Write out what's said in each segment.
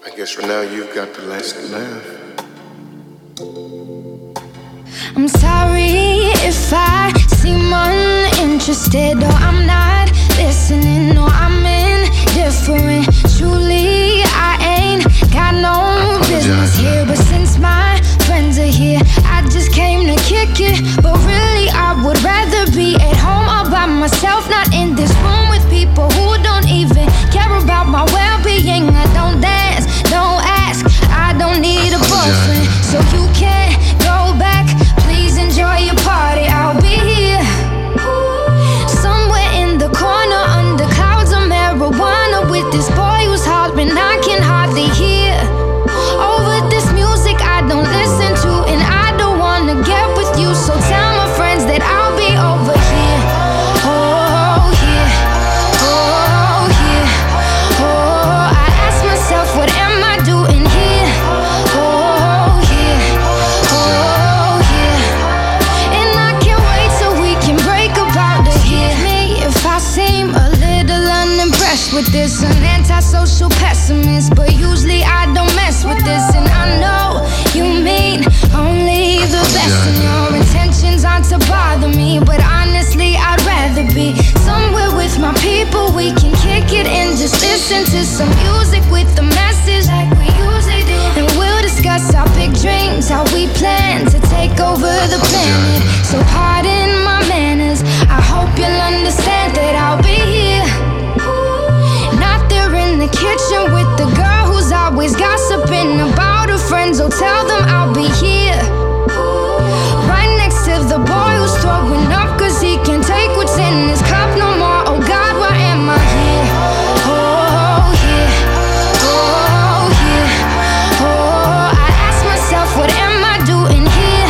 I guess for now you've got the last laugh. I'm sorry if I seem uninterested, or I'm not listening, or I'm indifferent. Truly, I ain't got no business here, but since my friends are here, I just came to kick it. But really, I would rather be at home all by myself, not in this room with people who don't even care about my well-being. I don't dance, don't ask, I don't need a boyfriend, so you can't go back. Please enjoy your party, I'll be here somewhere in the corner under clouds of marijuana with this boy who's hollering I can hardly hear. Over this music I don't listen to, and I don't wanna get with you, so tell my friends that I'll be over here. Oh yeah, oh yeah, oh, I ask myself what am I doing here. Oh yeah, oh yeah, and I can't wait till we can break up out of here. Me if I seem a little unimpressed with this, an antisocial pessimist, but usually I don't mess with this, and I know you mean only the best, and your intentions aren't to bother me, but honestly I'd rather be somewhere with my people. We can kick it and just listen to some music with the message like we usually do, and we'll discuss our big dreams, how we plan to take over the planet. So pardon my manners, I hope you'll understand that I'll be here, not there in the kitchen with the girl who's always gossiping about her friends. Oh, tell them I'll be here right next to the boy who's throwing up cause he can't take what's in his cup no more. Oh God, why am I here? Oh yeah, oh yeah, oh, I ask myself what am I doing here.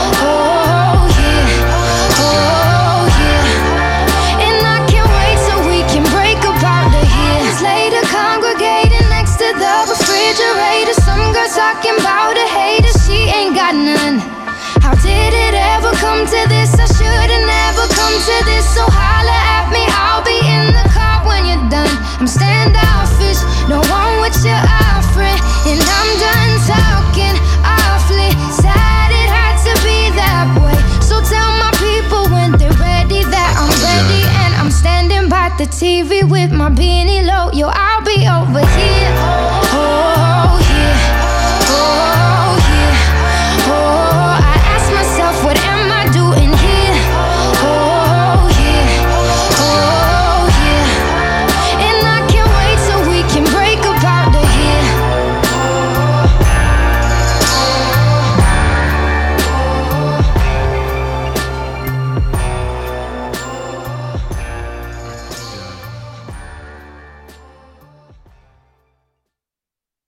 Oh yeah, oh yeah, and I can't wait till we can break up out of here. Later congregating next to the refrigerator, some girl talking about a hater, she ain't got none. How did it ever come to this? I should've never come to this, so holla at me, I'll be in the car when you're done. I'm standoffish, no one what you're offering, and I'm done talking awfully. Sad it had to be that way, so tell my people when they're ready that I'm ready, and I'm standing by the TV with my beanie low. Yo, I'll be over here.